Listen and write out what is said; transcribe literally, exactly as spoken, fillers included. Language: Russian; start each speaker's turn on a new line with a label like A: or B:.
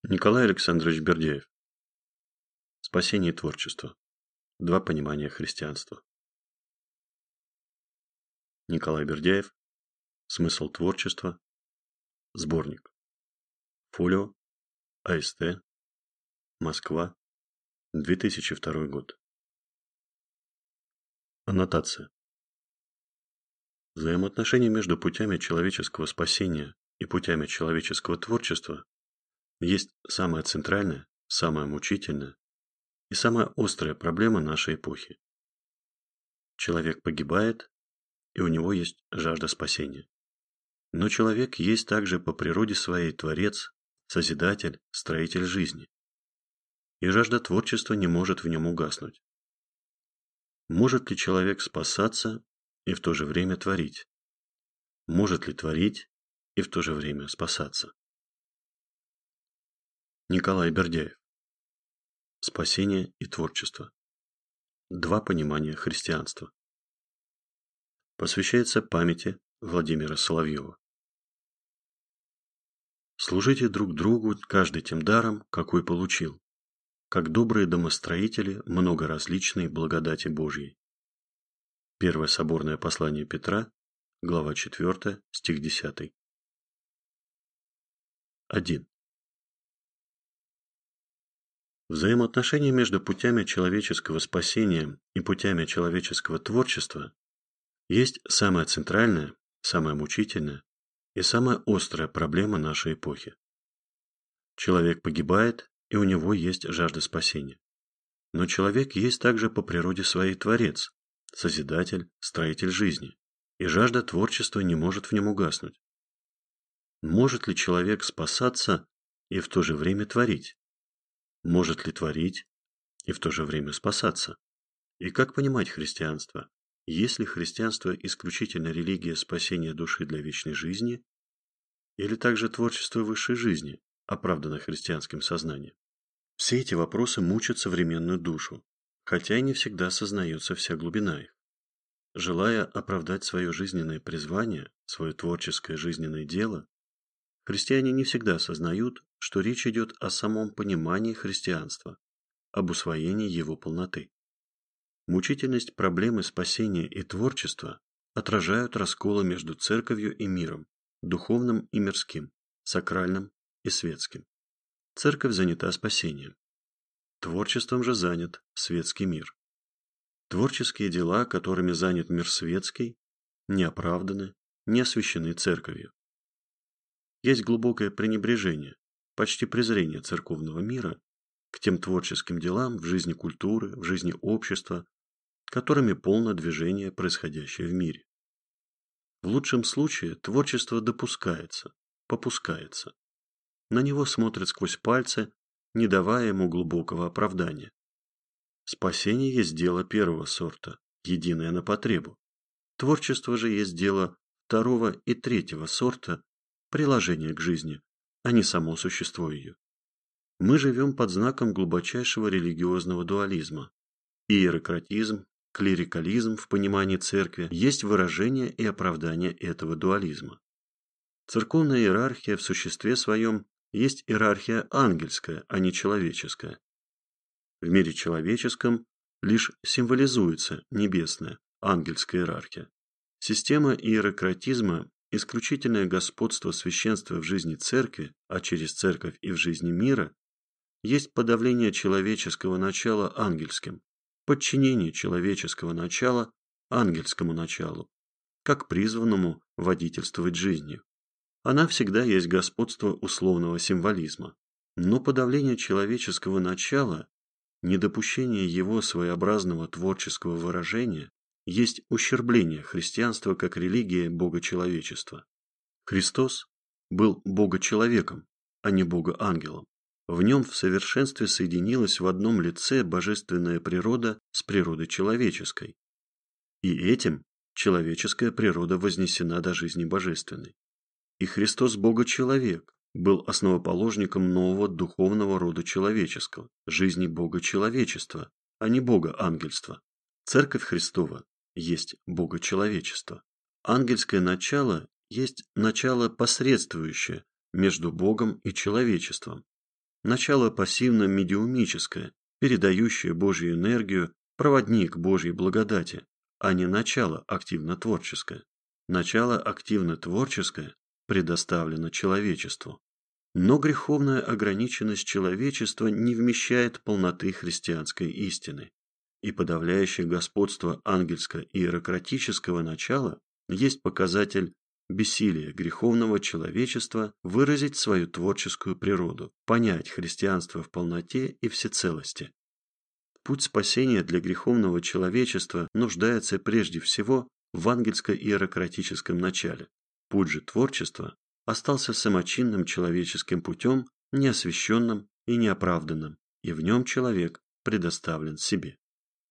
A: Николай Александрович Бердяев. Спасение и творчество. Два понимания христианства. Николай Бердяев. Смысл творчества. Сборник. Фолио. АСТ. Москва. две тысячи второй год. Аннотация. Взаимоотношения между путями человеческого спасения и путями человеческого творчества есть самая центральная, самая мучительная и самая острая проблема нашей эпохи. Человек погибает, и у него есть жажда спасения. Но человек есть также по природе своей творец, созидатель, строитель жизни. И жажда творчества не может в нем угаснуть. Может ли человек спасаться и в то же время творить? Может ли творить и в то же время спасаться? Николай Бердяев. Спасение и творчество. Два понимания христианства. Посвящается памяти Владимира Соловьева. Служите друг другу каждый тем даром, какой получил, как добрые домостроители многоразличной благодати Божьей. Первое соборное послание Петра, глава четвёртая, стих десятый. один. Взаимоотношения между путями человеческого спасения и путями человеческого творчества есть самая центральная, самая мучительная и самая острая проблема нашей эпохи. Человек погибает, и у него есть жажда спасения. Но человек есть также по природе своей творец, созидатель, строитель жизни, и жажда творчества не может в нем угаснуть. Может ли человек спасаться и в то же время творить? Может ли творить и в то же время спасаться? И как понимать христианство? Есть ли христианство исключительно религия спасения души для вечной жизни, или также творчество высшей жизни, оправданное христианским сознанием? Все эти вопросы мучат современную душу, хотя и не всегда осознается вся глубина их. Желая оправдать свое жизненное призвание, свое творческое жизненное дело, христиане не всегда осознают, что речь идет о самом понимании христианства, об усвоении его полноты. Мучительность проблемы спасения и творчества отражают расколы между церковью и миром, духовным и мирским, сакральным и светским. Церковь занята спасением. Творчеством же занят светский мир. Творческие дела, которыми занят мир светский, не оправданы, не освящены церковью. Есть глубокое пренебрежение, почти презрение церковного мира к тем творческим делам в жизни культуры, в жизни общества, которыми полно движение, происходящее в мире. В лучшем случае творчество допускается, попускается. На него смотрят сквозь пальцы, не давая ему глубокого оправдания. Спасение есть дело первого сорта, единое на потребу. Творчество же есть дело второго и третьего сорта, приложение к жизни, а не само существо ее. Мы живем под знаком глубочайшего религиозного дуализма. Иерократизм, клерикализм в понимании церкви есть выражение и оправдание этого дуализма. Церковная иерархия в существе своем есть иерархия ангельская, а не человеческая. В мире человеческом лишь символизуется небесная, ангельская иерархия. Система иерократизма – исключительное господство священства в жизни церкви, а через церковь и в жизни мира, есть подавление человеческого начала ангельским, подчинение человеческого начала ангельскому началу, как призванному водительствовать жизнью. Она всегда есть господство условного символизма, но подавление человеческого начала, недопущение его своеобразного творческого выражения есть ущербление христианства как религии богочеловечества. Христос был богочеловеком, а не богоангелом. В нем в совершенстве соединилась в одном лице божественная природа с природой человеческой. И этим человеческая природа вознесена до жизни божественной. И Христос Бога-человек был основоположником нового духовного рода человеческого, жизни Бога-человечества, а не Бога-ангельства. Церковь Христова есть Бога-человечество. Ангельское начало есть начало посредствующее между Богом и человечеством. начало пассивно-медиумическое, передающее Божью энергию, проводник Божьей благодати, а не начало активно-творческое. Начало активно-творческое предоставлено человечеству. Но греховная ограниченность человечества не вмещает полноты христианской истины, и подавляющее господство ангельско-иерократического начала есть показатель бессилия греховного человечества выразить свою творческую природу, понять христианство в полноте и всецелости. Путь спасения для греховного человечества нуждается прежде всего в ангельско-иерократическом начале. Путь же творчества остался самочинным человеческим путем, неосвященным и неоправданным, и в нем человек предоставлен себе.